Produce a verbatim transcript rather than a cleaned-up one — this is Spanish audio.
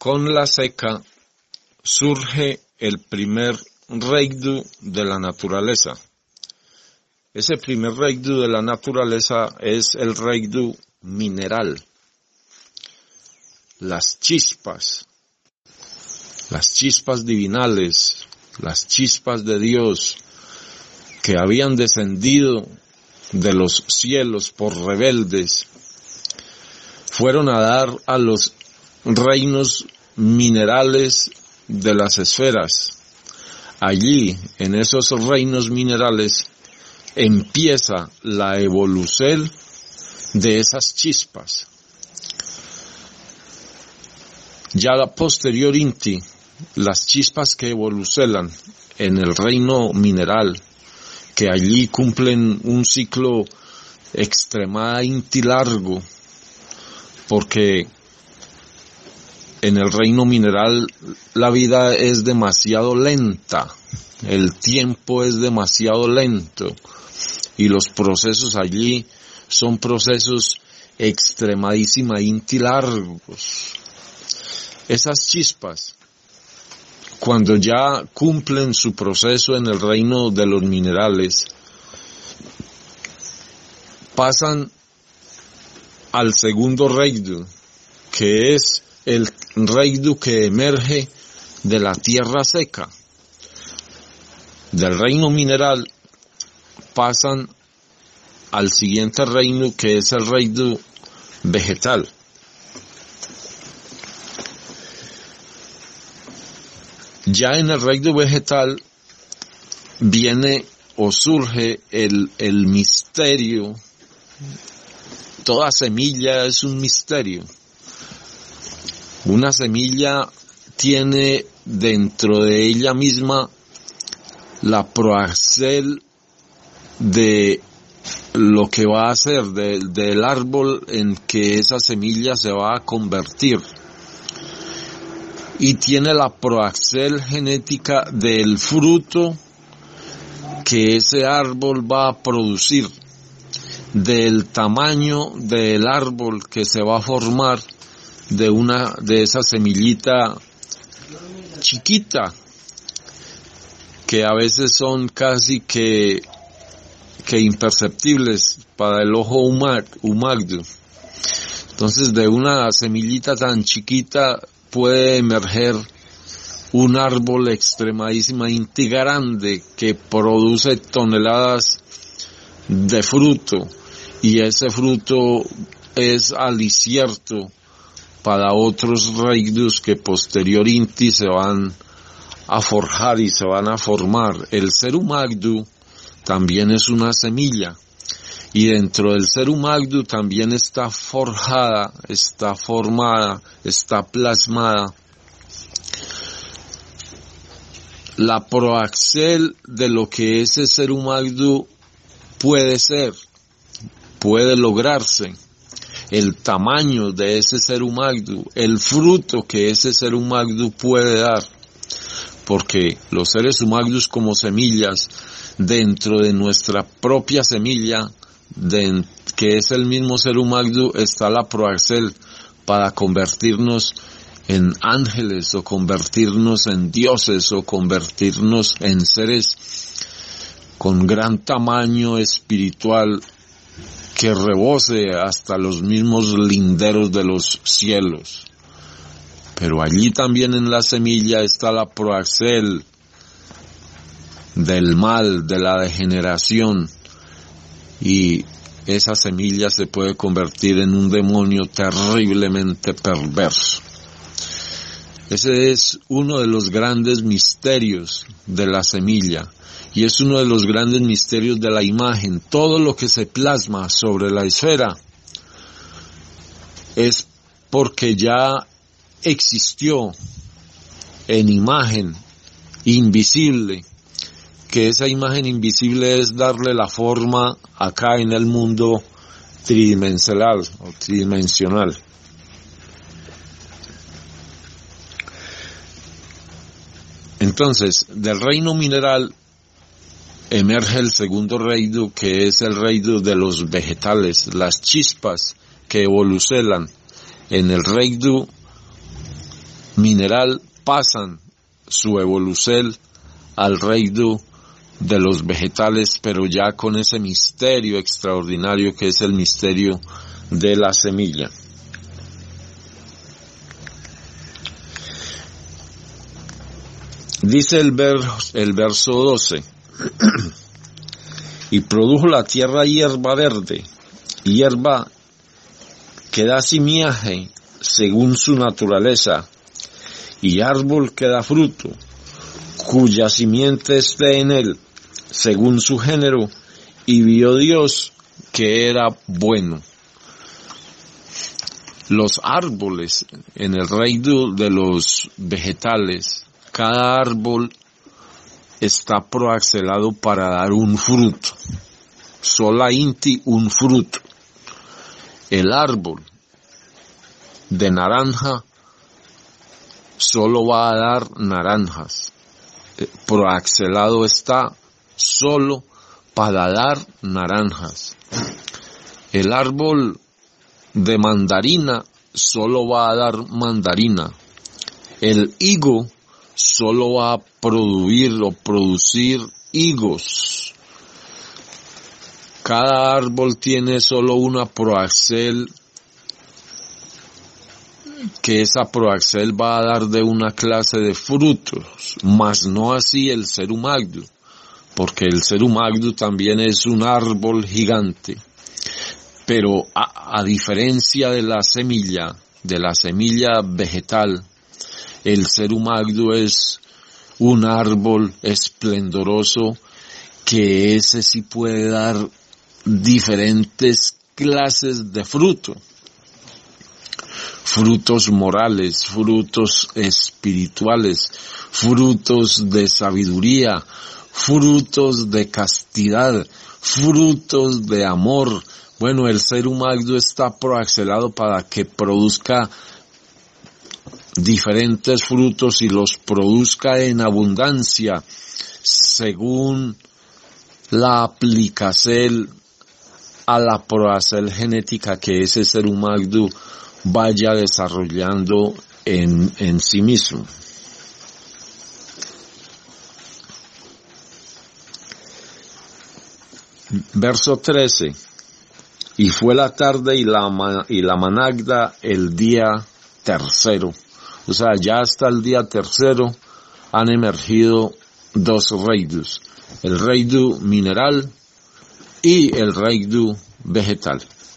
Con la seca surge el primer reino de la naturaleza. Ese primer reino de la naturaleza es el reino mineral. Las chispas, las chispas divinales, las chispas de Dios que habían descendido de los cielos por rebeldes, fueron a dar a los reinos minerales de las esferas. Allí, en esos reinos minerales, empieza la evolución de esas chispas. Ya posteriormente, las chispas que evolucionan en el reino mineral, que allí cumplen un ciclo extremadamente largo, porque en el reino mineral la vida es demasiado lenta, el tiempo es demasiado lento y los procesos allí son procesos extremadísimamente largos. Esas chispas, cuando ya cumplen su proceso en el reino de los minerales, pasan al segundo reino, que es el reino que emerge de la tierra seca. Del reino mineral pasan al siguiente reino, que es el reino vegetal. Ya en el reino vegetal viene o surge el, el misterio. Toda semilla es un misterio. Una semilla tiene dentro de ella misma la proaxel de lo que va a hacer, de, del árbol en que esa semilla se va a convertir. Y tiene la proaxel genética del fruto que ese árbol va a producir, del tamaño del árbol que se va a formar de una de esa semillita chiquita, que a veces son casi que que imperceptibles para el ojo humano. Entonces, de una semillita tan chiquita puede emerger un árbol extremadísimamente grande que produce toneladas de fruto, y ese fruto es alicierto para otros reinos que posteriormente se van a forjar y se van a formar. El ser humano también es una semilla, y dentro del ser humano también está forjada, está formada, está plasmada la proaxel de lo que ese ser humano puede ser, puede lograrse, el tamaño de ese ser humano, el fruto que ese ser humano puede dar, porque los seres humanos como semillas, dentro de nuestra propia semilla, de, que es el mismo ser humano, está la proaxel para convertirnos en ángeles, o convertirnos en dioses, o convertirnos en seres con gran tamaño espiritual que rebose hasta los mismos linderos de los cielos. Pero allí también en la semilla está la proaxel del mal, de la degeneración, y esa semilla se puede convertir en un demonio terriblemente perverso. Ese es uno de los grandes misterios de la semilla, y es uno de los grandes misterios de la imagen. Todo lo que se plasma sobre la esfera es porque ya existió en imagen invisible, que esa imagen invisible es darle la forma acá en el mundo tridimensional o tridimensional. Entonces, del reino mineral emerge el segundo reino, que es el reino de los vegetales, las chispas que evolucionan en el reino mineral pasan su evolución al reino de los vegetales, pero ya con ese misterio extraordinario que es el misterio de la semilla. Dice el, ver, el verso doce, y produjo la tierra hierba verde, hierba que da simiaje según su naturaleza, y árbol que da fruto, cuya simiente esté en él, según su género, y vio Dios que era bueno. Los árboles en el reino de los vegetales, cada árbol está proaxelado para dar un fruto, sola inti un fruto. El árbol de naranja solo va a dar naranjas, proaxelado está solo para dar naranjas. El árbol de mandarina solo va a dar mandarina. El higo solo va a producir o producir higos. Cada árbol tiene solo una proaxel, que esa proaxel va a dar de una clase de frutos, mas no así el ser humano, porque el ser humano también es un árbol gigante. Pero a, a diferencia de la semilla, de la semilla vegetal, el ser humano es un árbol esplendoroso que ese sí puede dar diferentes clases de fruto. Frutos morales, frutos espirituales, frutos de sabiduría, frutos de castidad, frutos de amor. Bueno, el ser humano está proaxelado para que produzca diferentes frutos y los produzca en abundancia según la aplicación a la proaxel genética que ese ser humano vaya desarrollando en, en sí mismo. Verso trece. Y fue la tarde y la, y la managda el día tercero. O sea, ya hasta el día tercero han emergido dos reinos. El reino mineral y el reino vegetal.